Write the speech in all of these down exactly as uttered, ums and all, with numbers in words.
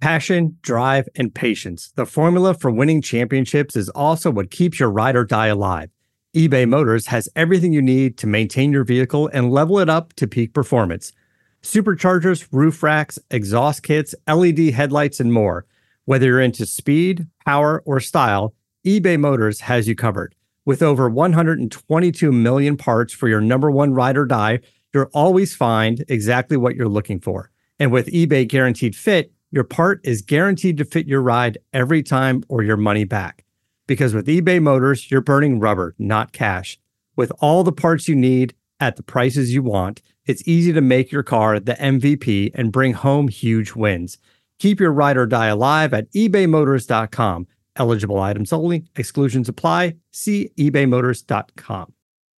Passion, drive, and patience. The formula for winning championships is also what keeps your ride or die alive. eBay Motors has everything you need to maintain your vehicle and level it up to peak performance. Superchargers, roof racks, exhaust kits, L E D headlights, and more. Whether you're into speed, power, or style, eBay Motors has you covered. With over one hundred twenty-two million parts for your number one ride or die, you'll always find exactly what you're looking for. And with eBay Guaranteed Fit, your part is guaranteed to fit your ride every time or your money back. Because with eBay Motors, you're burning rubber, not cash. With all the parts you need at the prices you want, it's easy to make your car the M V P and bring home huge wins. Keep your ride or die alive at ebay motors dot com. Eligible items only. Exclusions apply. See ebay motors dot com.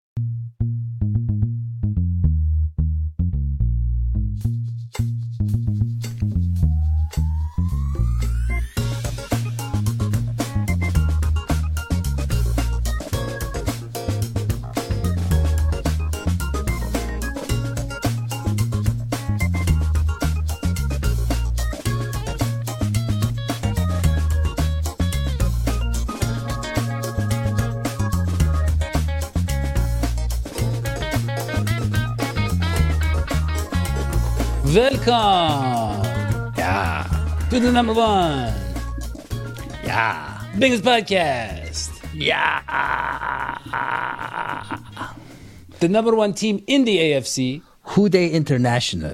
Welcome, Yeah. to the number one Yeah. biggest podcast, Yeah. the number one team in the A F C. Houday International.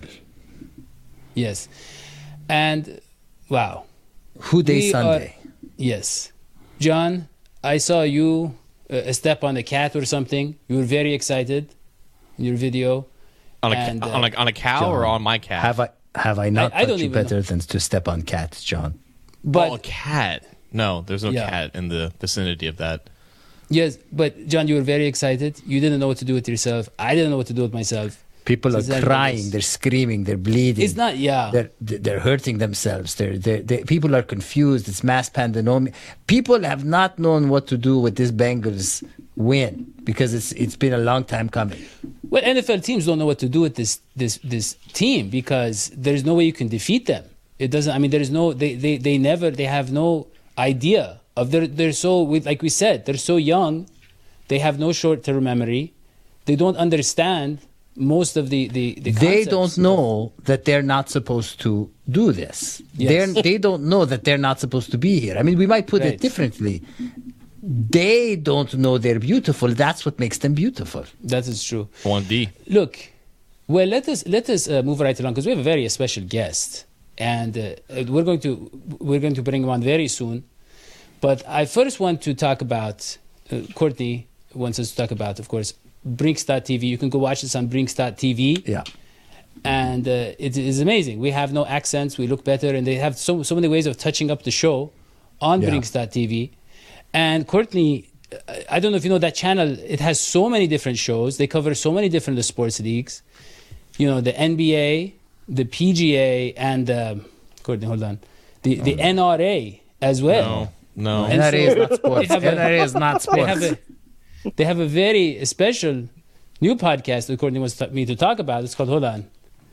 Yes, and wow, Houday We Sunday. are- yes, John, I saw you uh, step on a cat or something. You were very excited in your video. On a, And, uh, on a on a cow John, or on my cat? Have I have I not I- I taught don't you even better than to step on cats, John? But oh, a cat. No, there's no Yeah. cat in the vicinity of that. yes, but John, you were very excited. You didn't know what to do with yourself. I didn't know what to do with myself. People are Is that crying, nice? they're screaming, they're bleeding. It's not, yeah. They're they're hurting themselves. They're, they're, they people are confused. It's mass pandemonium. People have not known what to do with this Bengals win because it's it's been a long time coming. Well, N F L teams don't know what to do with this this this team because there's no way you can defeat them. It doesn't. I mean, there's no. They they, they never. They have no idea of. They're they're so like we said. They're so young. They have no short term memory. They don't understand most of the the. the They concepts. don't know that they're not supposed to do this. Yes. They're, they don't know that they're not supposed to be here. I mean, we might put Right. it differently. They don't know they're beautiful. That's what makes them beautiful. That is true. One D. Look, well, let us let us uh, move right along because we have a very special guest, and uh, we're going to we're going to bring him on very soon. But I first want to talk about uh, Courtney wants us to talk about, of course, Brinks dot T V. You can go watch this on Brinks dot T V. Yeah. And uh, it is amazing. We have no accents. We look better, and they have so so many ways of touching up the show on Yeah. Brinks dot T V. And Courtney, uh, I don't know if you know that channel. It has so many different shows. They cover so many different sports leagues. You know, the N B A, the P G A, and uh, Courtney, hold on, the the N R A as well. No, no. And N R A is so not sports. they have a- N R A is not They have sports. a they have a very special new podcast that Courtney wants to- me to talk about. It's called Hold On.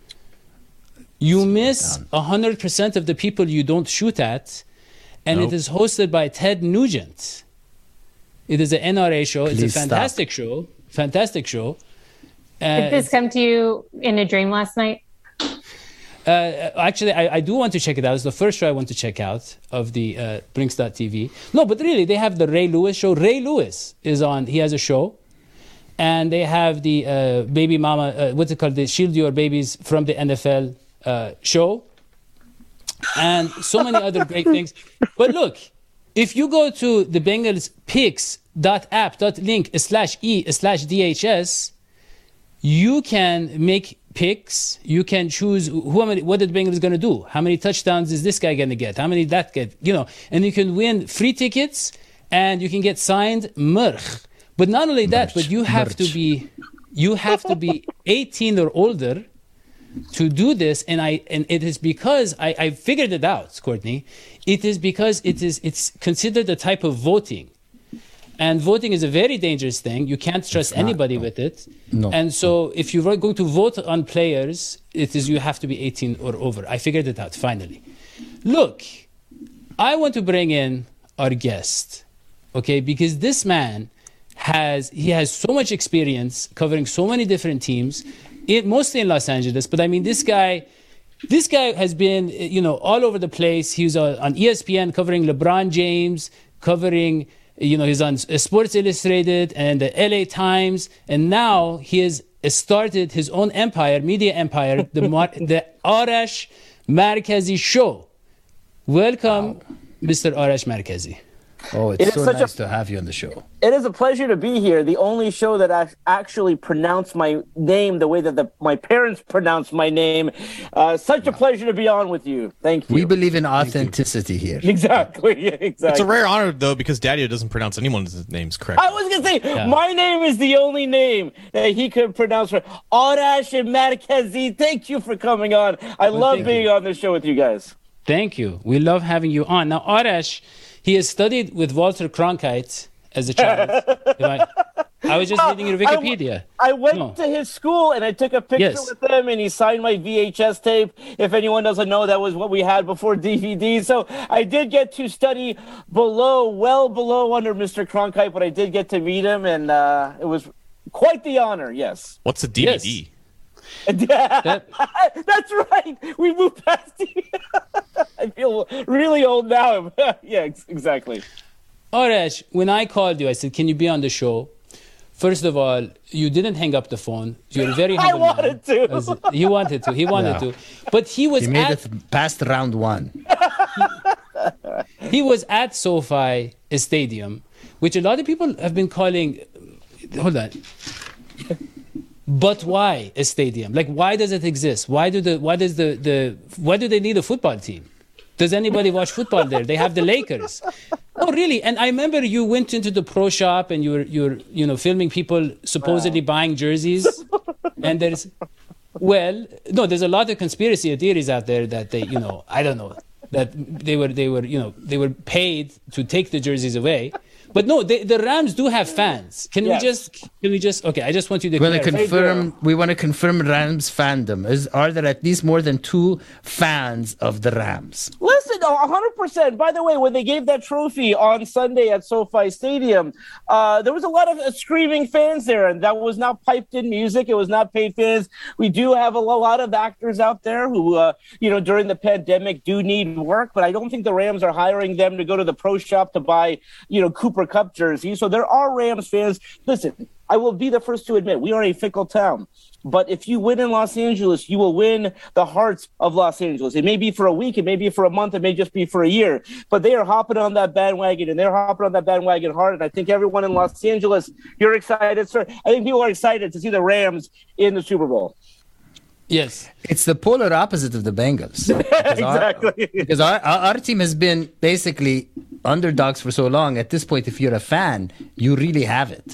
You miss down. a hundred percent of the people you don't shoot at, and Nope. it is hosted by Ted Nugent. It is an N R A show. Please it's a stop. fantastic show. Fantastic show. Uh, Did this come to you in a dream last night? Uh, actually, I, I do want to check it out. It's the first show I want to check out of the uh, Brinks dot T V. No, but really, they have the Ray Lewis show. Ray Lewis is on. He has a show. And they have the uh, Baby Mama, uh, what's it called? The Shield Your Babies from the N F L uh, show. And so many other great things. But look, if you go to the Bengals picks dot app dot link slash e slash D H S, you can make picks. You can choose who, many, what the Bengals going to do. How many touchdowns is this guy going to get? How many that get? You know, and you can win free tickets and you can get signed merch. But not only that, Merch, but you have to merch. be, you have to be eighteen or older to do this. And I, and it is because I, I figured it out, Courtney. It is because it is, it's considered a type of voting. And voting is a very dangerous thing. You can't trust not, anybody no. with it. No. And so if you're going to vote on players, it is you have to be eighteen or over. I figured it out finally. Look, I want to bring in our guest, okay, because this man has he has so much experience covering so many different teams, it, mostly in Los Angeles. But I mean, this guy, this guy has been, you know, all over the place. He was on, on E S P N covering LeBron James, covering, you know, he's on Sports Illustrated and the L A Times, and now he has started his own empire, media empire, the Mar- the Arash Markazi Show. Welcome, wow. Mister Arash Markazi. Oh, it's it so such nice a, to have you on the show. It is a pleasure to be here. The only show that I actually pronounce my name the way that the, my parents pronounce my name. Uh, such a pleasure to be on with you. Thank you. We believe in authenticity here. Exactly. Yeah, exactly. It's a rare honor, though, because Daddy doesn't pronounce anyone's names correctly. I was going to say, yeah. my name is the only name that he could pronounce. Arash and Markazi, thank you for coming on. I well, love being you. on this show with you guys. Thank you. We love having you on. Now, Arash, he has studied with Walter Cronkite as a child. I, I was just reading your Wikipedia. I, I went no. to his school and I took a picture yes. with him, and he signed my V H S tape. If anyone doesn't know, that was what we had before D V D. So I did get to study below, well below under Mister Cronkite, but I did get to meet him, and uh, it was quite the honor, yes. What's a D V D? Yes. that, That's right. We moved past it. I feel really old now. Yeah, exactly. Arash, when I called you, I said, can you be on the show? First of all, you didn't hang up the phone. You're a very humble I wanted man. to. As, he wanted to. He wanted yeah. to. But he was He made at, it past round one. he, he was at SoFi Stadium, which a lot of people have been calling, hold on, but why a stadium? Like, why does it exist? Why do the why does the, the why do they need a football team? Does anybody watch football there? They have the Lakers. Oh, really? And I remember you went into the pro shop and you were you were you know filming people supposedly wow. buying jerseys. And there's well, no, there's a lot of conspiracy theories out there that they you know I don't know that they were they were you know they were paid to take the jerseys away. But no, they, the Rams do have fans. Can yes. we just? Can we just? Okay, I just want you to. We want to confirm. We want to confirm Rams fandom. Is are there at least more than two fans of the Rams? Listen, a hundred percent. By the way, when they gave that trophy on Sunday at SoFi Stadium, uh, there was a lot of uh, screaming fans there, and that was not piped in music. It was not paid fans. We do have a lot of actors out there who, uh, you know, during the pandemic do need work, but I don't think the Rams are hiring them to go to the pro shop to buy, you know, Cooper Cup jersey. So there are Rams fans. Listen, I will be the first to admit we are a fickle town. But if you win in Los Angeles, you will win the hearts of Los Angeles. It may be for a week, it may be for a month, it may just be for a year. But they are hopping on that bandwagon, and they're hopping on that bandwagon hard. And I think everyone in Los Angeles, you're excited, sir. I think people are excited to see the Rams in the Super Bowl. Yes. It's the polar opposite of the Bengals. Because exactly. Our, because our, our team has been basically underdogs for so long. At this point, if you're a fan, you really have it.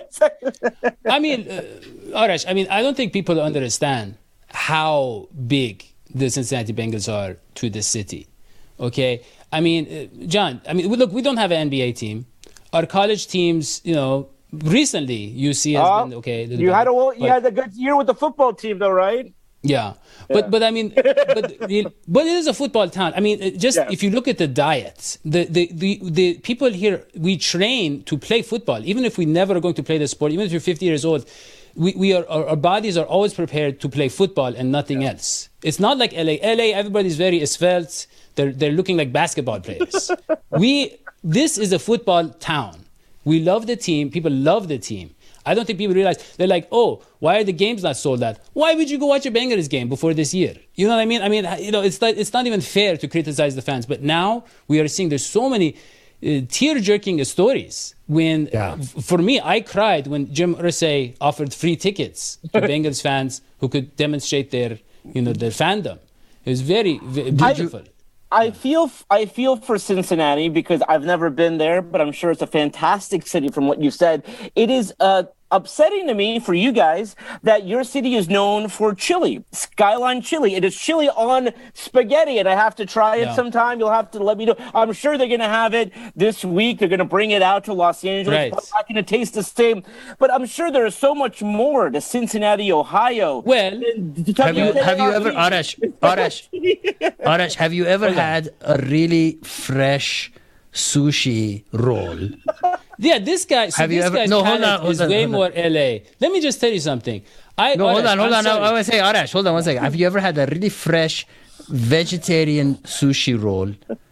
I mean, uh, Arash, I mean, I don't think people understand how big the Cincinnati Bengals are to the city. Okay? I mean, uh, John, I mean, look, we don't have an N B A team. Our college teams, you know, recently U C has uh, been okay. You had a you but, had a good year with the football team, though, right? Yeah, but yeah. but I mean, but but it is a football town. I mean, just yeah. if you look at the diets, the, the the the people here, we train to play football, even if we never are going to play the sport. Even if you're fifty years old, we we are our, our bodies are always prepared to play football and nothing yeah. else. It's not like L A. L A, everybody's very svelte. They're they're looking like basketball players. we this is a football town. We love the team. People love the team. I don't think people realize, they're like, oh, why are the games not sold out? Why would you go watch a Bengals game before this year? You know what I mean? I mean, you know, it's not, it's not even fair to criticize the fans. But now we are seeing there's so many uh, tear-jerking stories. When, yeah. uh, for me, I cried when Jim Irsay offered free tickets to Bengals fans who could demonstrate their, you know, their fandom. It was very, very beautiful. I, I feel I feel for Cincinnati because I've never been there, but I'm sure it's a fantastic city from what you said. It is uh, upsetting to me for you guys that your city is known for chili, Skyline chili. It is chili on spaghetti, and I have to try it Yeah. sometime. You'll have to let me know. I'm sure they're going to have it this week. They're going to bring it out to Los Angeles. Right. It's not going to taste the same, but I'm sure there is so much more to Cincinnati, Ohio. Well, Have you have you ever Arash Arash Arash have you ever had a really fresh sushi roll? Yeah, this guy. So Have you this ever- guy's no, hold palate on, hold is on, way hold on. more L A. Let me just tell you something. I No, hold Arash, on, hold I'm on. I, sorry. I want to say, Arash, hold on one second. Have you ever had a really fresh vegetarian sushi roll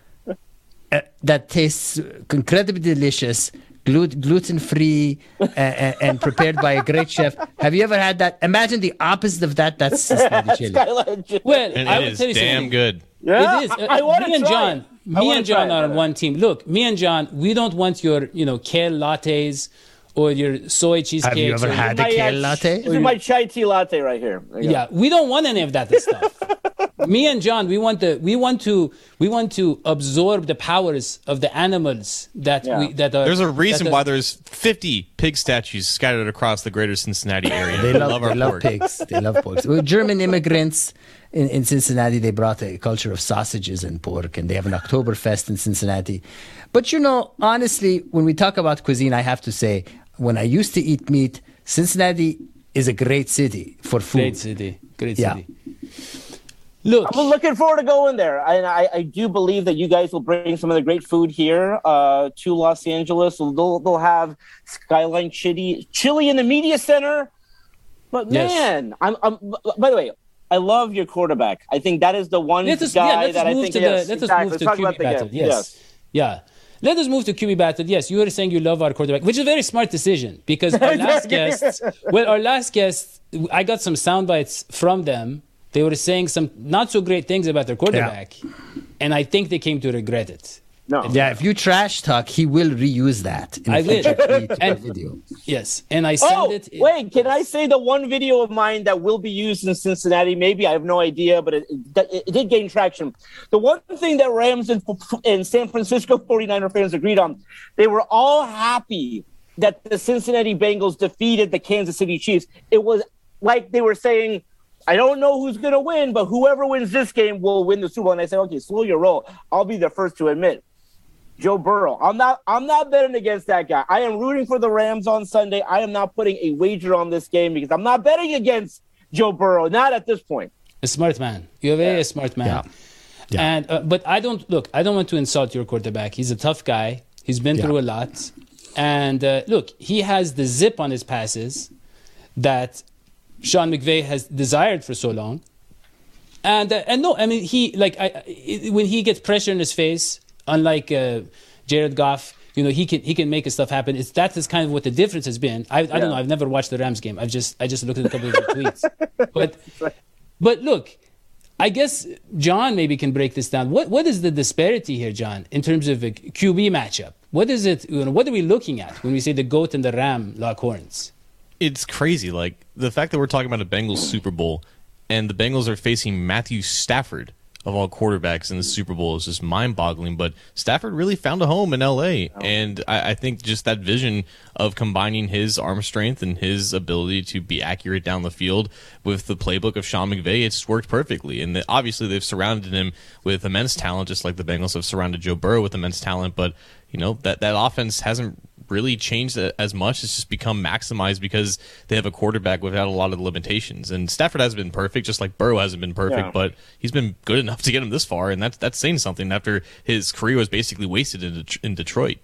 uh, that tastes incredibly delicious, glut- gluten-free, uh, uh, and prepared by a great chef? Have you ever had that? Imagine the opposite of that. That's Cincinnati chili. Skyline chili. Well, And I it will is tell you damn something. good. Yeah, It is. I, I Uh, want me to and try John, it. I me wanna and try John it. are on one team. Look, me and John, we don't want your, you know, kale lattes or your soy cheesecakes. Have you ever or- had a My, uh, kale latte? This is my chai tea latte right here. There you go. Yeah, we don't want any of that stuff. Me and John, we want the we want to we want to absorb the powers of the animals that Yeah. we that are. There's a reason that are- why there's fifty pig statues scattered across the greater Cincinnati area. They We love, our they love pork. pigs. They love pork. Well, German immigrants in, in Cincinnati, they brought a culture of sausages and pork, and they have an Oktoberfest in Cincinnati. But you know, honestly, when we talk about cuisine, I have to say, when I used to eat meat, Cincinnati is a great city for food. Great city, great Yeah. city. Look, I'm looking forward to going there. And I, I do believe that you guys will bring some of the great food here uh, to Los Angeles. They'll, they'll have Skyline chili, chili in the media center. But Yes. man, I'm, I'm. By the way, I love your quarterback. I think that is the one let us guy yeah, let us that I move think. to Yes, the let us exactly. move Let's to talk Q B about the battle. game. Yes. Yeah. Let us move to Q B battle. Yes, you were saying you love our quarterback, which is a very smart decision because our last guest, well, our last guest, I got some sound bites from them. They were saying some not so great things about their quarterback, and I think they came to regret it. No. Yeah, if you trash talk, he will reuse that in I a will. future tweet or And- video. Yes, and I sent Oh, it. wait, can I say the one video of mine that will be used in Cincinnati? Maybe, I have no idea, but it, it, it did gain traction. The one thing that Rams and, and San Francisco forty-niner fans agreed on, they were all happy that the Cincinnati Bengals defeated the Kansas City Chiefs. It was like they were saying, I don't know who's going to win, but whoever wins this game will win the Super Bowl. And I said, okay, slow your roll. I'll be the first to admit. Joe Burrow. I'm not I'm not betting against that guy. I am rooting for the Rams on Sunday. I am not putting a wager on this game because I'm not betting against Joe Burrow. Not at this point. A smart man. You're a very Yeah. smart man. Yeah. Yeah. And uh, but I don't look. I don't want to insult your quarterback. He's a tough guy. He's been Yeah. through a lot. And uh, look, he has the zip on his passes that Sean McVay has desired for so long. And uh, and no, I mean he like I, I, when he gets pressure in his face, unlike uh, Jared Goff, you know he can he can make his stuff happen. It's that is kind of what the difference has been. I, I don't know. I've never watched the Rams game. I've just I just looked at a couple of their tweets. But but look, I guess John maybe can break this down. What what is the disparity here, John, in terms of a Q B matchup? What is it? You know, what are we looking at when we say the goat and the ram lock horns? It's crazy. Like the fact that we're talking about a Bengals Super Bowl and the Bengals are facing Matthew Stafford of all quarterbacks in the Super Bowl is just mind-boggling. But Stafford really found a home in L A, and I, I think just that vision of combining his arm strength and his ability to be accurate down the field with the playbook of Sean McVay, it's worked perfectly. And the, obviously, they've surrounded him with immense talent, just like the Bengals have surrounded Joe Burrow with immense talent. But you know that that offense hasn't really changed as much. It's just become maximized because they have a quarterback without a lot of limitations. And Stafford hasn't been perfect, just like Burrow hasn't been perfect, Yeah. but he's been good enough to get him this far, and that's that's saying something after his career was basically wasted in, Det- in Detroit.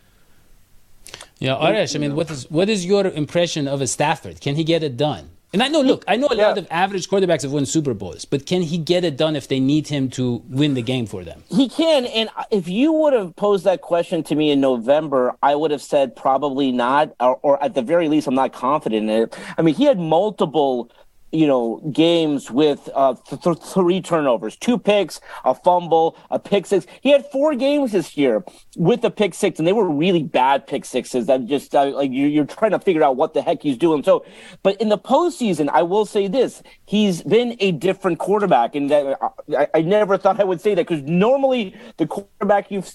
Yeah, Arash, I mean, what is what is your impression of a Stafford? Can he get it done? And I know, look, I know a lot Yeah. of average quarterbacks have won Super Bowls, but can he get it done if they need him to win the game for them? He can, and if you would have posed that question to me in November, I would have said probably not, or, or at the very least, I'm not confident in it. I mean, he had multiple, you know, games with uh, th- th- three turnovers, two picks, a fumble, a pick six. He had four games this year with a pick six, and they were really bad pick sixes. That just uh, like you, you're trying to figure out what the heck he's doing. So, but in the postseason, I will say this: he's been a different quarterback, and that, I, I never thought I would say that because normally the quarterback you've seen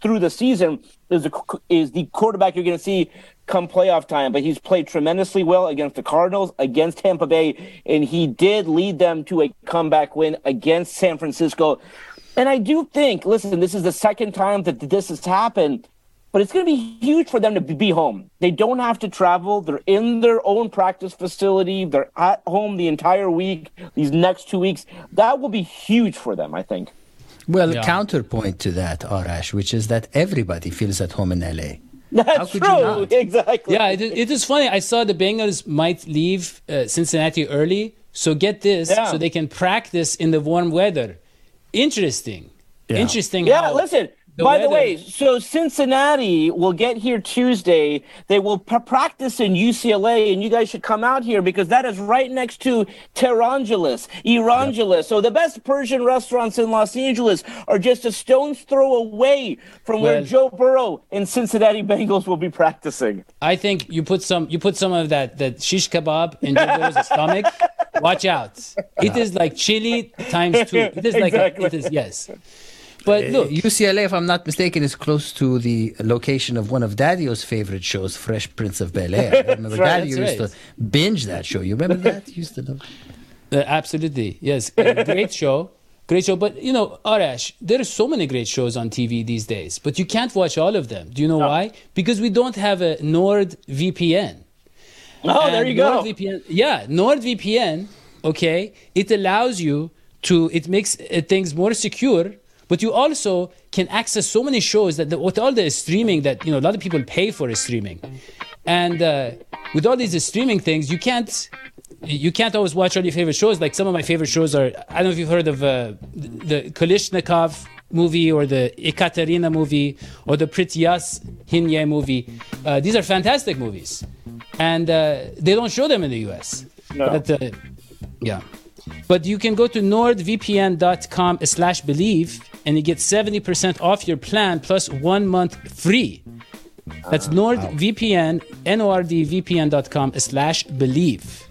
through the season is the, is the quarterback you're going to see come playoff time. But he's played tremendously well against the Cardinals, against Tampa Bay, and he did lead them to a comeback win against San Francisco. And I do think, listen, this is the second time that this has happened, but it's going to be huge for them to be home. They don't have to travel. They're in their own practice facility. They're at home the entire week, these next two weeks. That will be huge for them, I think. Well, Yeah. counterpoint to that, Arash, which is that everybody feels at home in L A. That's could you true. not? Exactly. Yeah, it, it is funny. I saw the Bengals might leave uh, Cincinnati early. So get this, Yeah. so they can practice in the warm weather. Interesting. Yeah. Interesting. Yeah, how listen. the By the weather- way, so Cincinnati will get here Tuesday. They will p- practice in U C L A, and you guys should come out here because that is right next to Tehrangeles, Erangeles. So the best Persian restaurants in Los Angeles are just a stone's throw away from where Well- Joe Burrow and Cincinnati Bengals will be practicing. I think you put some you put some of that that shish kebab in Joe Burrow's stomach. Watch out! It is like chili times two. It is like a, Exactly. it is yes. But look, U C L A, if I'm not mistaken, is close to the location of one of Daddy-O's favorite shows, Fresh Prince of Bel-Air. I remember right, Daddy-O that's used to binge that show. You remember that? He used to know. Uh, absolutely, yes. Uh, great show, great show. But you know, Arash, there are so many great shows on T V these days, but you can't watch all of them. Do you know why? Because we don't have a NordVPN. Oh, there And you go. NordVPN, yeah, NordVPN. Okay, it allows you to. It makes uh, things more secure. But you also can access so many shows that the, with all the streaming that you know a lot of people pay for is streaming, and uh, with all these streaming things, you can't you can't always watch all your favorite shows. Like some of my favorite shows are I don't know if you've heard of uh, the Kalishnikov movie or the Ekaterina movie or the Prityas Hinye movie. Uh, these are fantastic movies, and uh, they don't show them in the U S. No. But, uh, yeah. But you can go to nordvpn.com slash believe and you get seventy percent off your plan plus one month free. That's NordVPN, N-O-R-D-V-P-N.com slash believe.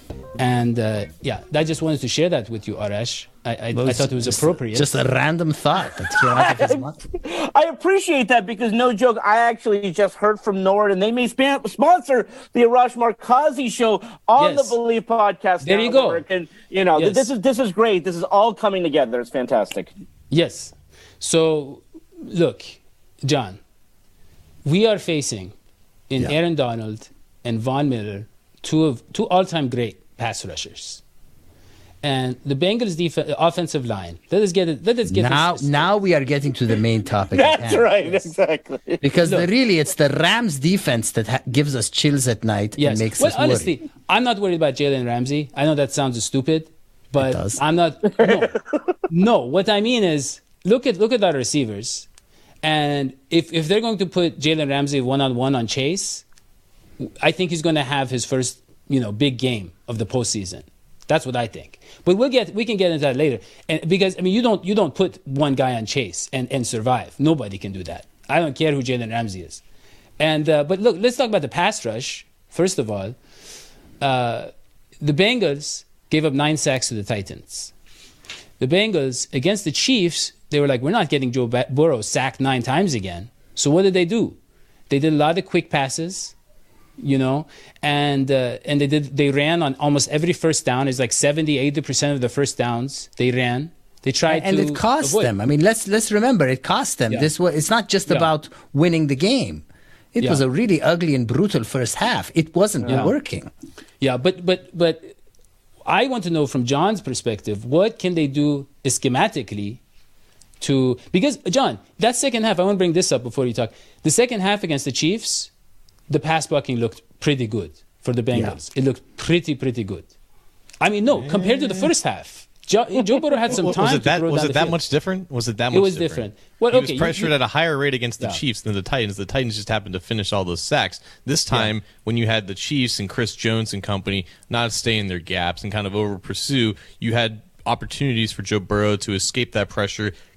And uh, yeah, I just wanted to share that with you, Arash. I, I, I thought it was appropriate. Just a random thought that came out of his mouth. I appreciate that because, no joke, I actually just heard from Nord, and they may span- sponsor the Arash Markazi show on Yes. the Believe podcast. There you go. Network. And you know, th- Yes. this is this is great. This is all coming together. It's fantastic. Yes. So, look, John, we are facing in Yeah. Aaron Donald and Von Miller, two of two all-time great pass rushers. And the Bengals' def- offensive line. Let us get it. Let us get Now, this. now we are getting to the main topic. at That's hand. right. Exactly. Because the, Look. really, it's the Rams defense that ha- gives us chills at night Yes. and makes well, us worry. honestly, I'm not worried about Jalen Ramsey. I know that sounds stupid, but does. I'm not. No, no. What I mean is, look at look at our receivers, and if if they're going to put Jalen Ramsey one on one on Chase, I think he's going to have his first you know big game of the postseason. That's what I think. But we'll get we can get into that later. And because I mean you don't you don't put one guy on Chase and, and survive. Nobody can do that. I don't care who Jalen Ramsey is. And uh, but look, let's talk about the pass rush. First of all, uh, the Bengals gave up nine sacks to the Titans. The Bengals against the Chiefs, they were like, we're not getting Joe Burrow sacked nine times again. So what did they do? They did a lot of quick passes. You know, and uh, and they did. They ran on almost every first down. It's like seventy, eighty percent of the first downs they ran. They tried and to it cost avoid. them. I mean, let's let's remember, it cost them. Yeah. This was. It's not just Yeah. about winning the game. It Yeah. was a really ugly and brutal first half. It wasn't Yeah. working. Yeah, but but but I want to know from John's perspective, what can they do schematically to because John, that second half. I want to bring this up before you talk. The second half against the Chiefs, the pass blocking looked pretty good for the Bengals. It looked pretty pretty good. I mean, no, compared to the first half, Joe, Joe Burrow had some was time it that to throw was down it the that field. much different? Was it that It much was different? different. Well, he okay, was you- pressured you- at a higher rate against the Yeah. Chiefs than the Titans. The Titans just happened to finish all those sacks. This time, when you had the Chiefs and Chris Jones and company not stay in their gaps and kind of over pursue, you had opportunities for Joe Burrow to escape that pressure,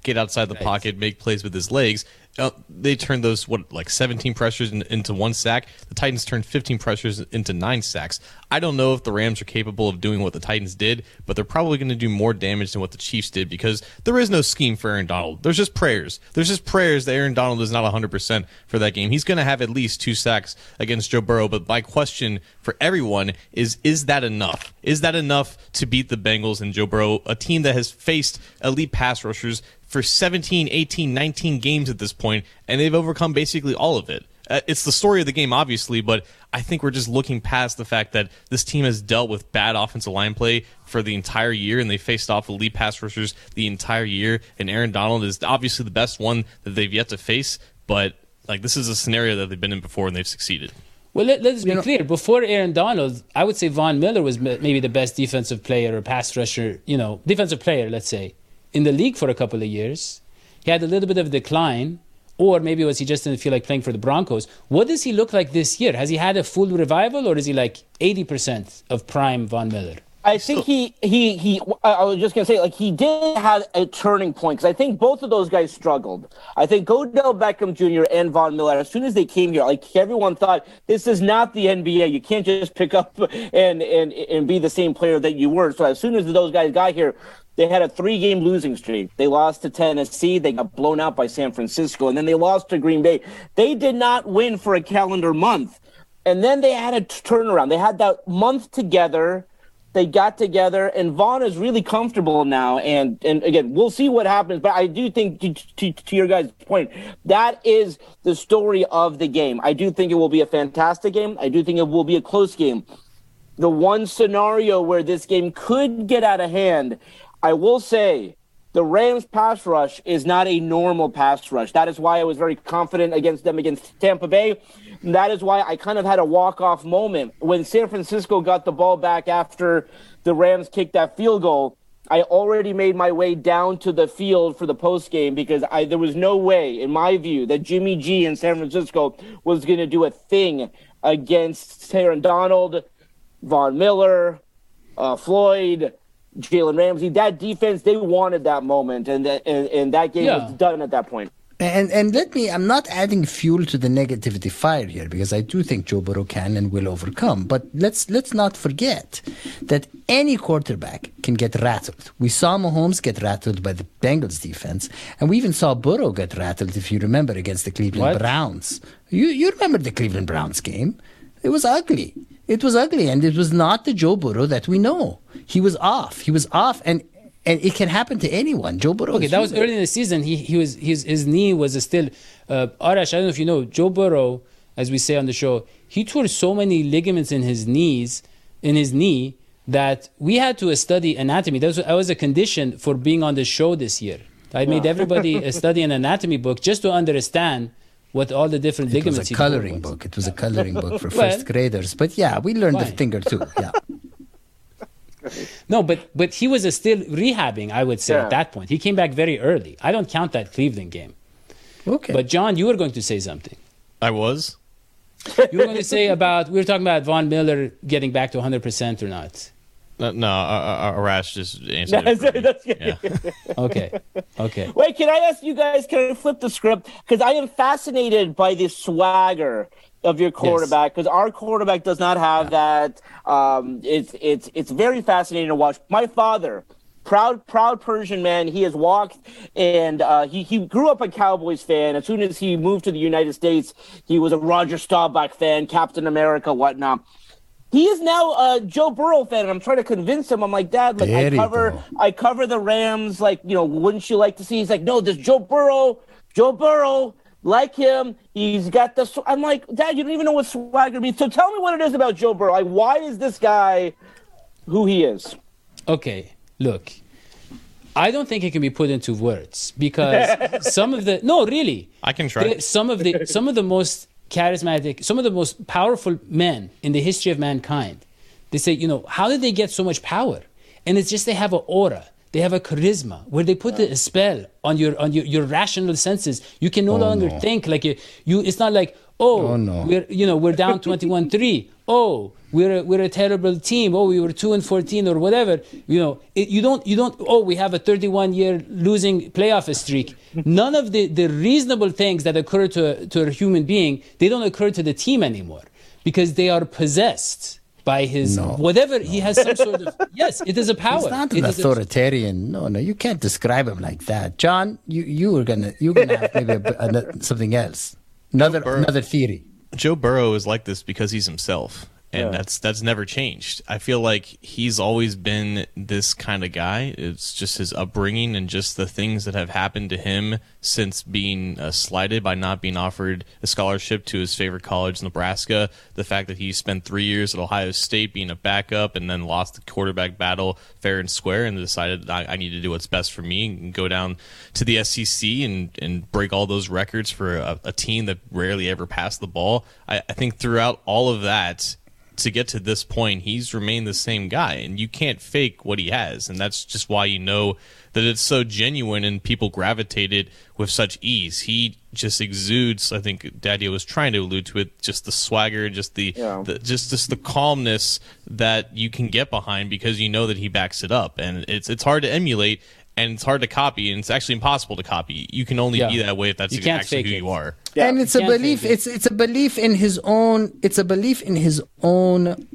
get outside the right. pocket, make plays with his legs. Uh, they turned those, what, like seventeen pressures in, into one sack. The Titans turned fifteen pressures into nine sacks. I don't know if the Rams are capable of doing what the Titans did, but they're probably going to do more damage than what the Chiefs did because there is no scheme for Aaron Donald. There's just prayers. There's just prayers that Aaron Donald is not one hundred percent for that game. He's going to have at least two sacks against Joe Burrow, but my question for everyone is, is that enough? Is that enough to beat the Bengals and Joe Burrow, a team that has faced elite pass rushers for seventeen, eighteen, nineteen games at this point, and they've overcome basically all of it? Uh, it's the story of the game, obviously, but I think we're just looking past the fact that this team has dealt with bad offensive line play for the entire year, and they faced off elite pass rushers the entire year, and Aaron Donald is obviously the best one that they've yet to face, but like this is a scenario that they've been in before, and they've succeeded. Well, let, let's be you know, clear. Before Aaron Donald, I would say Von Miller was maybe the best defensive player or pass rusher, you know, defensive player, let's say, in the league for a couple of years. He had a little bit of a decline, or maybe it was he just didn't feel like playing for the Broncos. What does he look like this year? Has he had a full revival, or is he like eighty percent of prime Von Miller? I think he, he, he, I was just going to say, like, he did have a turning point, because I think both of those guys struggled. I think Odell Beckham Junior and Von Miller, as soon as they came here, like, everyone thought, this is not the N B A. You can't just pick up and, and, and be the same player that you were. So as soon as those guys got here, they had a three-game losing streak. They lost to Tennessee. They got blown out by San Francisco. And then they lost to Green Bay. They did not win for a calendar month. And then they had a turnaround. They had that month together. They got together, and Vaughn is really comfortable now. And, and again, we'll see what happens. But I do think, to, to, to your guys' point, that is the story of the game. I do think it will be a fantastic game. I do think it will be a close game. The one scenario where this game could get out of hand, I will say, the Rams pass rush is not a normal pass rush. That is why I was very confident against them against Tampa Bay. And that is why I kind of had a walk-off moment. When San Francisco got the ball back after the Rams kicked that field goal, I already made my way down to the field for the postgame because I, there was no way, in my view, that Jimmy G in San Francisco was going to do a thing against Aaron Donald, Von Miller, uh, Floyd, Jalen Ramsey. That defense, they wanted that moment, and that, and, and that game yeah. was done at that point. And and let me, I'm not adding fuel to the negativity fire here because I do think Joe Burrow can and will overcome. But let's let's not forget that any quarterback can get rattled. We saw Mahomes get rattled by the Bengals defense, and we even saw Burrow get rattled, if you remember, against the Cleveland what? Browns. You you remember the Cleveland Browns game? It was ugly. It was ugly, and it was not the Joe Burrow that we know. He was off. He was off, and and it can happen to anyone. Joe Burrow. Okay, that was early in the season. He he was his his knee was still. Uh, Arash, I don't know if you know, Joe Burrow, as we say on the show, he tore so many ligaments in his knees, in his knee, that we had to study anatomy. That was, that was a condition for being on the show this year. I made everybody study an anatomy book just to understand what all the different it ligaments. It was a coloring book. It was a coloring book for well, first graders. But yeah, we learned fine. a thing or two. Yeah. No, but but he was still rehabbing, I would say, yeah. at that point. He came back very early. I don't count that Cleveland game. Okay. But John, you were going to say something. I was. You were going to say about, we were talking about Von Miller getting back to one hundred percent or not. No, no uh, uh, Arash just answered it for that's, me. that's yeah. Okay, okay. Wait, can I ask you guys, can I flip the script? Because I am fascinated by the swagger of your quarterback, because yes. our quarterback does not have yeah. that. Um, it's it's it's very fascinating to watch. My father, proud proud Persian man, he has walked, and uh, he he grew up a Cowboys fan. As soon as he moved to the United States, he was a Roger Staubach fan, Captain America, whatnot. He is now a Joe Burrow fan, and I'm trying to convince him. I'm like, Dad, like I cover go. I cover the Rams. Like, you know, wouldn't you like to see? He's like, no, this Joe Burrow, Joe Burrow. Like him, he's got the. I'm like, Dad, you don't even know what swagger means. So tell me what it is about Joe Burrow. Like, why is this guy who he is? Okay, look, I don't think it can be put into words because some of the no, really, I can try. Some of the some of the most charismatic, some of the most powerful men in the history of mankind. They say, you know, how did they get so much power? And it's just they have an aura. They have a charisma where they put a spell on your on your, your rational senses. You can no oh, longer no. think like you, you. It's not like oh, oh no. we're you know we're down twenty-one three. oh, we're a, we're a terrible team. Oh, we were two and fourteen or whatever. You know, it, you don't you don't. Oh, we have a thirty-one year losing playoff streak. None of the, the reasonable things that occur to a, to a human being, they don't occur to the team anymore because they are possessed by his No, whatever. He has some sort of yes. It is a power. He's not It an is a- authoritarian. No, no, you can't describe him like that, John. You you were gonna you're gonna have maybe a, a, something else, another Burrow. another theory. Joe Burrow is like this because he's himself, and Yeah. that's that's never changed. I feel like he's always been this kind of guy. It's just his upbringing and just the things that have happened to him since being uh, slighted by not being offered a scholarship to his favorite college, Nebraska. The fact that he spent three years at Ohio State being a backup and then lost the quarterback battle fair and square and decided I, I need to do what's best for me and go down to the S E C and, and break all those records for a, a team that rarely ever passed the ball. I, I think throughout all of that, to get to this point, he's remained the same guy, and you can't fake what he has, and that's just why you know that it's so genuine and people gravitated with such ease. He just exudes, I think Daddy was trying to allude to it, just the swagger, just the, Yeah. the just just the calmness that you can get behind because you know that he backs it up, and it's it's hard to emulate. And it's hard to copy, and it's actually impossible to copy. You can only Yeah. be that way if that's You can't actually fake who it. you are. Yeah, and it's a you can't belief. fake it. It's it's a belief in his own. It's a belief in his own uh,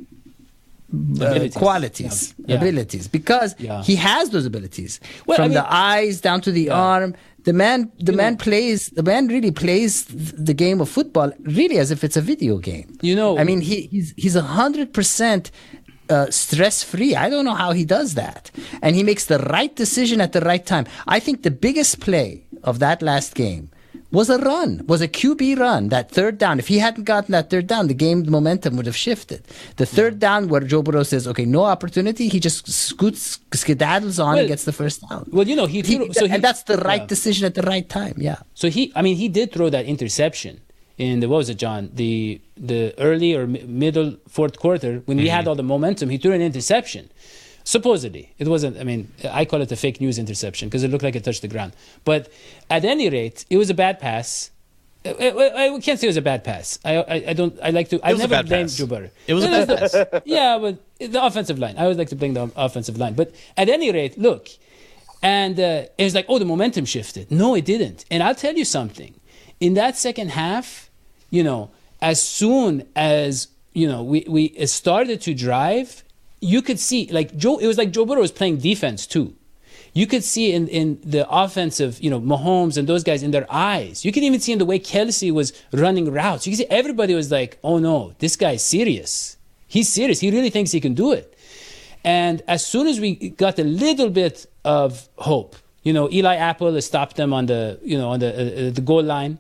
Abilities. qualities, Yeah. abilities, because Yeah. he has those abilities Well, from I mean- the eyes down to the Yeah. arm. The man, the You man know- plays. The man really plays th- the game of football really as if it's a video game. You know- I mean, he he's he's a hundred percent. Uh, stress free. I don't know how he does that. And he makes the right decision at the right time. I think the biggest play of that last game was a run, was a Q B run, that third down. If he hadn't gotten that third down, the game momentum would have shifted. The third down where Joe Burrow says, okay, no opportunity, he just scoots, skedaddles on Well- and gets the first down. Well, you know, he, He- threw, so he and that's the right yeah. decision at the right time, yeah. So he, I mean, he did throw that interception in the what was it, John? The the early or mi- middle fourth quarter when we had all the momentum. He threw an interception. Supposedly, it wasn't. I mean, I call it a fake news interception because it looked like it touched the ground. But at any rate, it was a bad pass. I, I, I can't say it was a bad pass. I I, I don't. I like to. I was a never bad blame pass. Joe Burrow. It was a bad pass. Yeah, but the offensive line. I always like to blame the offensive line. But at any rate, look, and uh, it was like, oh, the momentum shifted. No, it didn't. And I'll tell you something. In that second half, you know, as soon as, you know, we, we started to drive, you could see, like, Joe, it was like Joe Burrow was playing defense too. You could see in, in the offensive, you know, Mahomes and those guys in their eyes. You can even see in the way Kelsey was running routes. You can see everybody was like, oh no, this guy's serious. He's serious. He really thinks he can do it. And as soon as we got a little bit of hope, you know, Eli Apple stopped them on the, you know, on the uh, the goal line.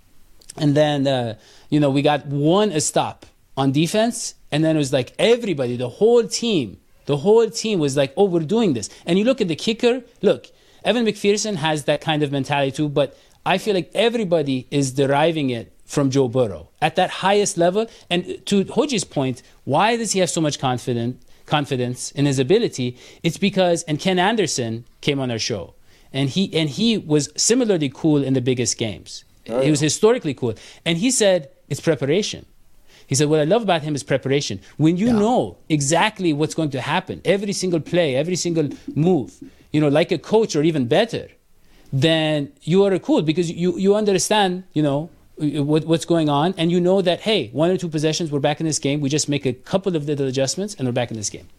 And then, uh, you know, we got one a stop on defense. And then it was like everybody, the whole team, the whole team was like, oh, we're doing this. And you look at the kicker. Look, Evan McPherson has that kind of mentality too. But I feel like everybody is deriving it from Joe Burrow at that highest level. And to Hoji's point, why does he have so much confidence, confidence in his ability? It's because, and Ken Anderson came on our show. And he and he was similarly cool in the biggest games. Oh, he was historically cool. And he said, it's preparation. He said, what I love about him is preparation. When you yeah. know exactly what's going to happen, every single play, every single move, you know, like a coach or even better, then you are cool because you, you understand, you know, what, what's going on. And you know that, hey, one or two possessions, we're back in this game. We just make a couple of little adjustments and we're back in this game.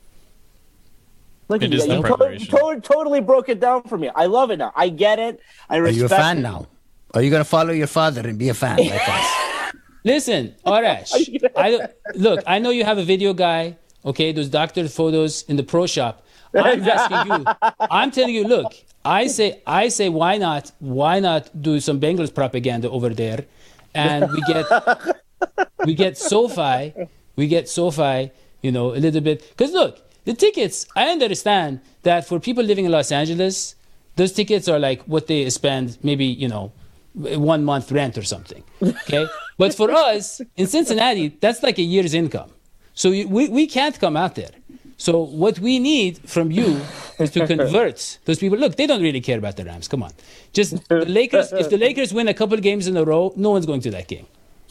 Look at It you. is the You to- preparation. to- totally broke it down for me. I love it now. I get it. I Are respect you a fan it. now? Are you going to follow your father and be a fan like us? Listen, Arash, I don't, look, I know you have a video guy, okay, those doctored photos in the pro shop. I'm asking you, I'm telling you, look, I say, I say, why not, why not do some Bengals propaganda over there? And we get, we get SoFi, we get SoFi, you know, a little bit. Because look, the tickets, I understand that for people living in Los Angeles, those tickets are like what they spend maybe, you know, one month rent or something, okay? But for us, in Cincinnati, that's like a year's income. So you, we, we can't come out there. So what we need from you is to convert those people. Look, they don't really care about the Rams. Come on. Just the Lakers, if the Lakers win a couple of games in a row, no one's going to that game.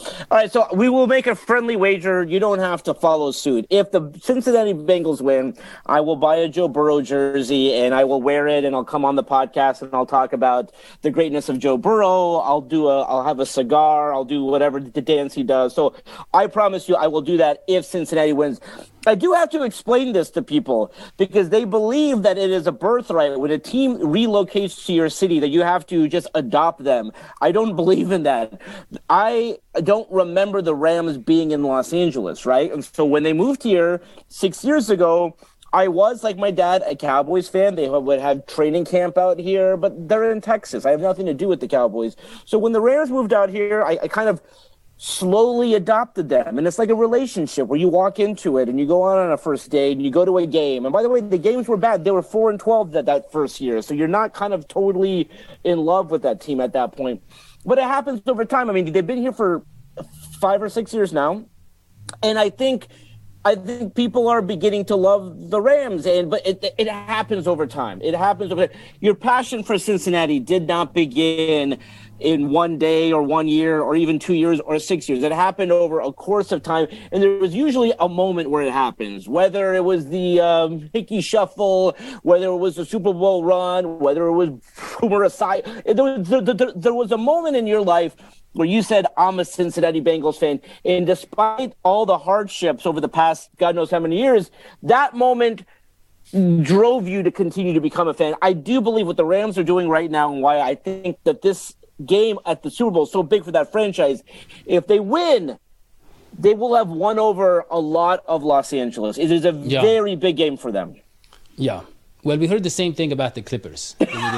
All right, so we will make a friendly wager. You don't have to follow suit. If the Cincinnati Bengals win, I will buy a Joe Burrow jersey and I will wear it, and I'll come on the podcast and I'll talk about the greatness of Joe Burrow. I'll do a, I'll have a cigar. I'll do whatever the dance he does. So I promise you, I will do that if Cincinnati wins. I do have to explain this to people because they believe that it is a birthright when a team relocates to your city that you have to just adopt them. I don't believe in that. I don't remember the Rams being in Los Angeles, right? And so when they moved here six years ago, I was, like my dad, a Cowboys fan. They would have training camp out here, but they're in Texas. I have nothing to do with the Cowboys. So when the Rams moved out here, I, I kind of slowly adopted them. And it's like a relationship where you walk into it and you go on on a first date and you go to a game. And by the way, the games were bad. They were four and twelve that, that first year. So you're not kind of totally in love with that team at that point. But it happens over time. I mean, they've been here for five or six years now. And I think I think people are beginning to love the Rams, and but it it happens over time. It happens over time. Your passion for Cincinnati did not begin in one day or one year or even two years or six years. It happened over a course of time, and there was usually a moment where it happens, whether it was the um, Hickey Shuffle, whether it was the Super Bowl run, whether it was Boomer Aside. There was, there, there, there was a moment in your life where you said, I'm a Cincinnati Bengals fan. And despite all the hardships over the past God knows how many years, that moment drove you to continue to become a fan. I do believe what the Rams are doing right now and why I think that this game at the Super Bowl is so big for that franchise. If they win, they will have won over a lot of Los Angeles. It is a yeah. very big game for them. Yeah. Well, we heard the same thing about the Clippers.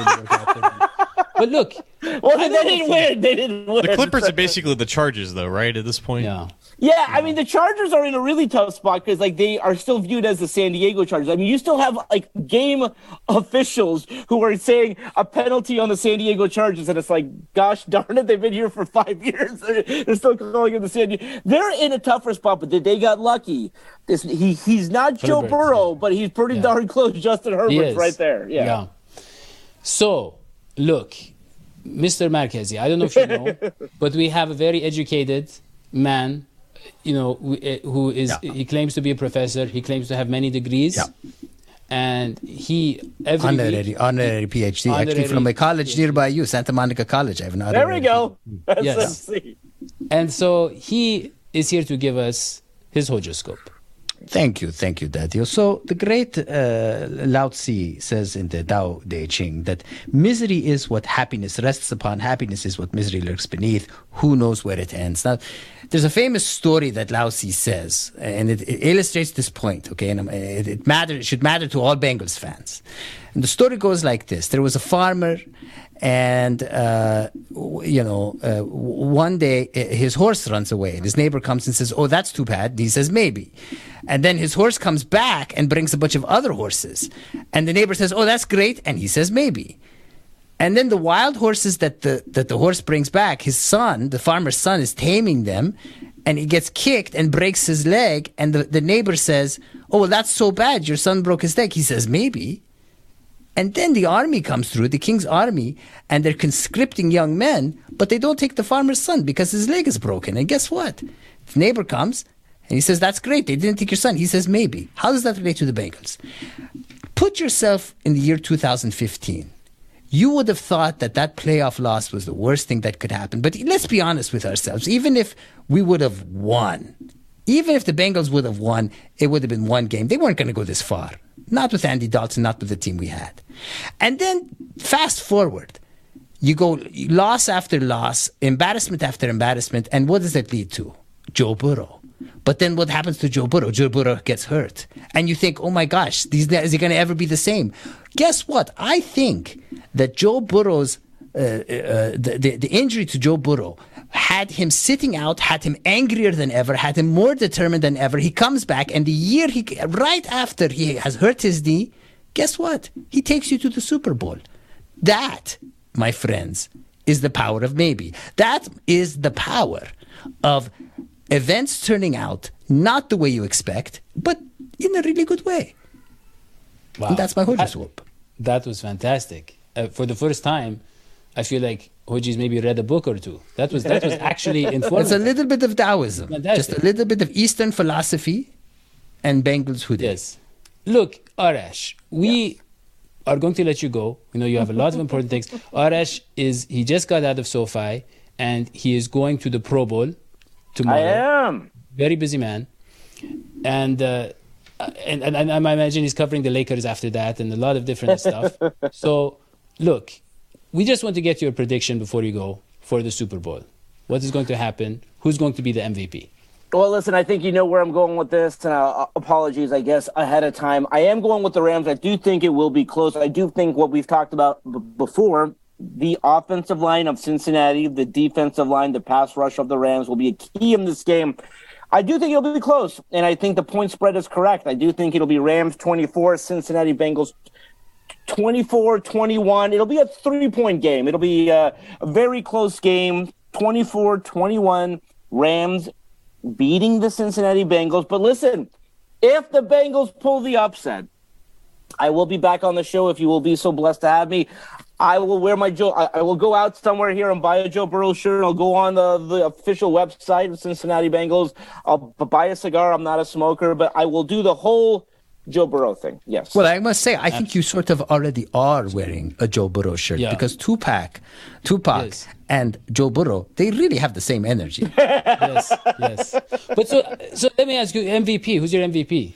But look, well, they didn't win. They didn't win. The Clippers are basically the Chargers, though, right? At this point, yeah. Yeah, I mean, the Chargers are in a really tough spot because, like, they are still viewed as the San Diego Chargers. I mean, you still have, like, game officials who are saying a penalty on the San Diego Chargers, and it's like, gosh darn it, they've been here for five years. They're still calling it the San Diego. They're in a tougher spot, but they got lucky. This, he He's not Joe Herbert, Burrow, yeah. but he's pretty yeah. darn close. Justin Herbert's right there. Yeah. yeah. So, look, Mister Marchese, I don't know if you know, but we have a very educated man, you know, who is, yeah. he claims to be a professor. He claims to have many degrees. Yeah. And he, every honorary, week, honorary PhD, honorary actually from a college PhD. nearby you, Santa Monica College. I have an There we go. That's yes. And so he is here to give us his horoscope. Thank you, thank you, Daddy. So the great uh, Lao Tzu says in the Tao Te Ching that misery is what happiness rests upon, happiness is what misery lurks beneath. Who knows where it ends? Now, there's a famous story that Lao Tzu says, and it, it illustrates this point, okay? And it, it, matter, it should matter to all Bengals fans. And the story goes like this. There was a farmer, and, uh, you know, uh, one day his horse runs away, and his neighbor comes and says, oh, that's too bad. And he says, maybe. And then his horse comes back and brings a bunch of other horses. And the neighbor says, oh, that's great. And he says, maybe. And then the wild horses that the that the horse brings back, his son, the farmer's son, is taming them, and he gets kicked and breaks his leg. And the, the neighbor says, oh, well, that's so bad. Your son broke his leg. He says, maybe. And then the army comes through, the king's army, and they're conscripting young men, but they don't take the farmer's son because his leg is broken. And guess what? The neighbor comes, and he says, that's great. They didn't take your son. He says, maybe. How does that relate to the Bengals? Put yourself in the year two thousand fifteen. You would have thought that that playoff loss was the worst thing that could happen. But let's be honest with ourselves. Even if we would have won, even if the Bengals would have won, it would have been one game. They weren't going to go this far. Not with Andy Dalton, not with the team we had. And then fast forward. You go loss after loss, embarrassment after embarrassment, and what does that lead to? Joe Burrow. But then what happens to Joe Burrow? Joe Burrow gets hurt. And you think, oh my gosh, these, is he going to ever be the same? Guess what? I think that Joe Burrow's, uh, uh, the, the, the injury to Joe Burrow had him sitting out, had him angrier than ever, had him more determined than ever. He comes back, and the year he, right after he has hurt his knee, guess what? He takes you to the Super Bowl. That, my friends, is the power of maybe. That is the power of events turning out not the way you expect, but in a really good way. Wow. And that's my horoscope. That was fantastic. Uh, for the first time, I feel like Hoji's maybe read a book or two. That was that was actually It's a informative. little bit of Taoism, Fantastic. just a little bit of Eastern philosophy, and Bengals hoodie. Yes. Look, Arash, we are going to let you go. We know you have a lot of important things. Arash is he just got out of SoFi and he is going to the Pro Bowl tomorrow. I am. Very busy man. And uh, and, and, and I imagine he's covering the Lakers after that and a lot of different stuff. So, look, we just want to get your prediction before you go for the Super Bowl. What is going to happen? Who's going to be the M V P? Well, listen, I think you know where I'm going with this, and uh, apologies, I guess, ahead of time. I am going with the Rams. I do think it will be close. I do think what we've talked about b- before, the offensive line of Cincinnati, the defensive line, the pass rush of the Rams will be a key in this game. I do think it'll be close, and I think the point spread is correct. I do think it'll be Rams twenty-four, Cincinnati Bengals twenty-four twenty-one. It'll be a three-point game. It'll be a, a very close game, twenty-four twenty-one, Rams beating the Cincinnati Bengals. But listen, if the Bengals pull the upset, I will be back on the show if you will be so blessed to have me. I will wear my Joe. I, I will go out somewhere here and buy a Joe Burrow shirt. I'll go on the, the official website of Cincinnati Bengals. I'll b- buy a cigar. I'm not a smoker, but I will do the whole Joe Burrow thing. Yes. Well, I must say, I think you sort of already are wearing a Joe Burrow shirt Yeah. because Tupac, Tupac Yes. and Joe Burrow, they really have the same energy. Yes, yes. But so, so let me ask you, M V P. Who's your M V P?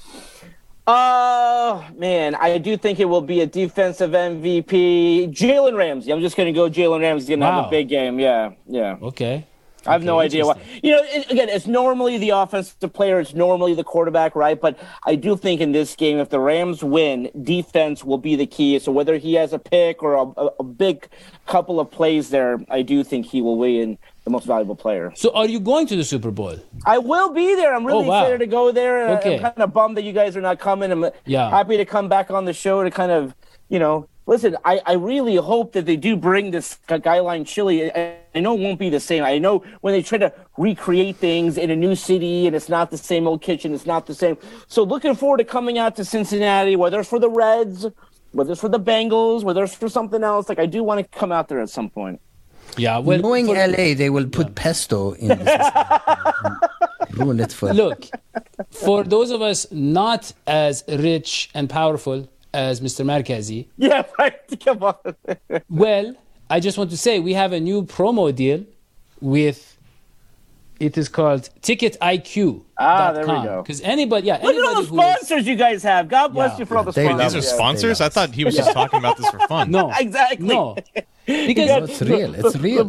Uh, man, I do think it will be a defensive M V P. Jalen Ramsey. I'm just going to go Jalen Ramsey. He's going to have Wow. a big game. Yeah, yeah. Okay. I have no Okay, idea why. interesting. You know, it, again, it's normally the offensive player. It's normally the quarterback, right? But I do think in this game, if the Rams win, defense will be the key. So whether he has a pick or a, a, a big couple of plays there, I do think he will win the most valuable player. So are you going to the Super Bowl? I will be there. I'm really Oh, wow. excited to go there. And Okay. I'm kind of bummed that you guys are not coming. I'm Yeah. happy to come back on the show to kind of, you know, listen, I, I really hope that they do bring this Skyline Chili. I, I know it won't be the same. I know when they try to recreate things in a new city and it's not the same old kitchen, it's not the same. So looking forward to coming out to Cincinnati, whether it's for the Reds, whether it's for the Bengals, whether it's for something else. Like, I do want to come out there at some point. Yeah. Well, Knowing for- L A, they will put pesto in this. Ruin it for Look, for those of us not as rich and powerful as Mister Markazi, Yeah, right. Come on. well, I just want to say we have a new promo deal with, it is called Ticket I Q. Ah, there we go. Because anybody, yeah, Look at all anybody the who is- sponsors you guys have. God bless Yeah. you for all the They love sponsors. These are Yeah. sponsors? I thought he was just talking about this for fun. No, Exactly. no, because No, it's real. It's real.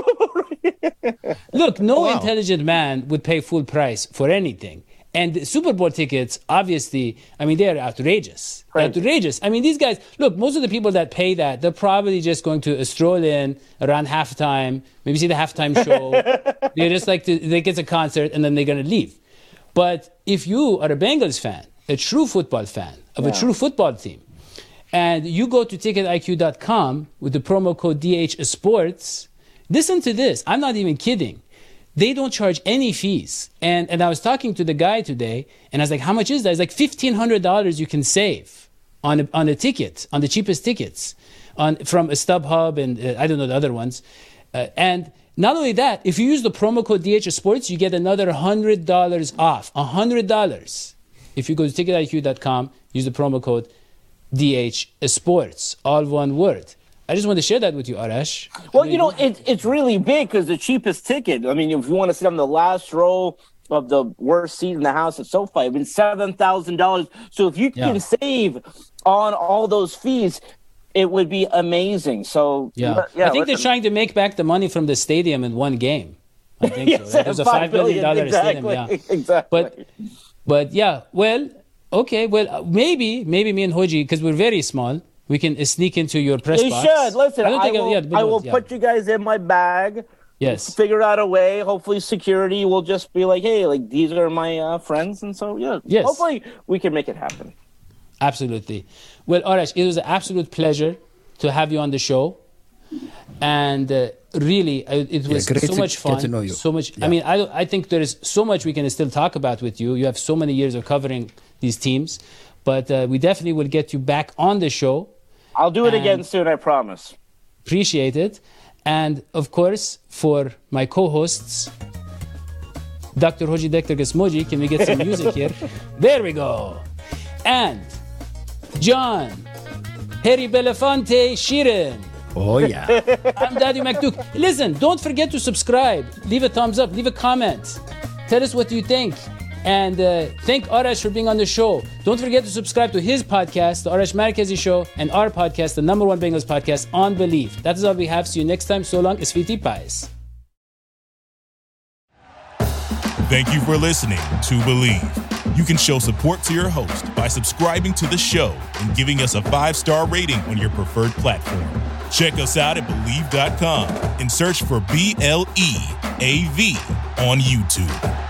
look, no Oh, wow. intelligent man would pay full price for anything. And the Super Bowl tickets, obviously, I mean, they're outrageous. Crazy. Outrageous. I mean, these guys, look, most of the people that pay that, they're probably just going to stroll in around halftime, maybe see the halftime show. They just like to, they get a concert and then they're going to leave. But if you are a Bengals fan, a true football fan of a true football team, and you go to ticket I Q dot com with the promo code D H Sports, listen to this. I'm not even kidding. They don't charge any fees. And and I was talking to the guy today, and I was like, how much is that? It's like fifteen hundred dollars you can save on a, on a ticket, on the cheapest tickets, on from a StubHub and uh, I don't know the other ones. Uh, and not only that, if you use the promo code D H Sports, you get another one hundred dollars off. one hundred dollars. If you go to ticket I Q dot com, use the promo code D H Sports, all one word. I just want to share that with you, Arash. Well, you know, it, it's really big because the cheapest ticket, I mean, if you want to sit on the last row of the worst seat in the house at SoFi, I mean, seven thousand dollars. So if you Yeah. can save on all those fees, it would be amazing. So, Yeah, let- yeah I think they're let- trying to make back the money from the stadium in one game. I think Yes, so. It was a five billion dollar exactly, stadium. Yeah, exactly. but but yeah, well, okay, well uh, maybe maybe me and Hoji, because we're very small, we can uh, sneak into your press You box. should. Listen, I, don't think will, yeah, but I no, will yeah. put you guys in my bag. Yes. Figure out a way. Hopefully, security will just be like, hey, like, these are my uh, friends. And so, yeah, Yes. hopefully we can make it happen. Absolutely. Well, Arash, it was an absolute pleasure to have you on the show. And uh, really, uh, it was great so to much get fun. to know you. So much. I Yeah. mean, I, I think there is so much we can still talk about with you. You have so many years of covering these teams. But uh, we definitely will get you back on the show. I'll do it And- again soon, I promise. Appreciate it. And of course, for my co-hosts, Doctor Hoji Dekter Gesmoji, can we get some music here? There we go. And John Harry Belafonte Shirin. Oh, yeah. I'm Daddy McDuke. Listen, don't forget to subscribe. Leave a thumbs up. Leave a comment. Tell us what you think. And uh, thank Arash for being on the show. Don't forget to subscribe to his podcast, The Arash Markazi Show, and our podcast, the number one Bengals podcast, On Belief. That is all we have. See you next time. So long. Esfiti Pais. Thank you for listening to Believe. You can show support to your host by subscribing to the show and giving us a five-star rating on your preferred platform. Check us out at Believe dot com and search for B L E A V on YouTube.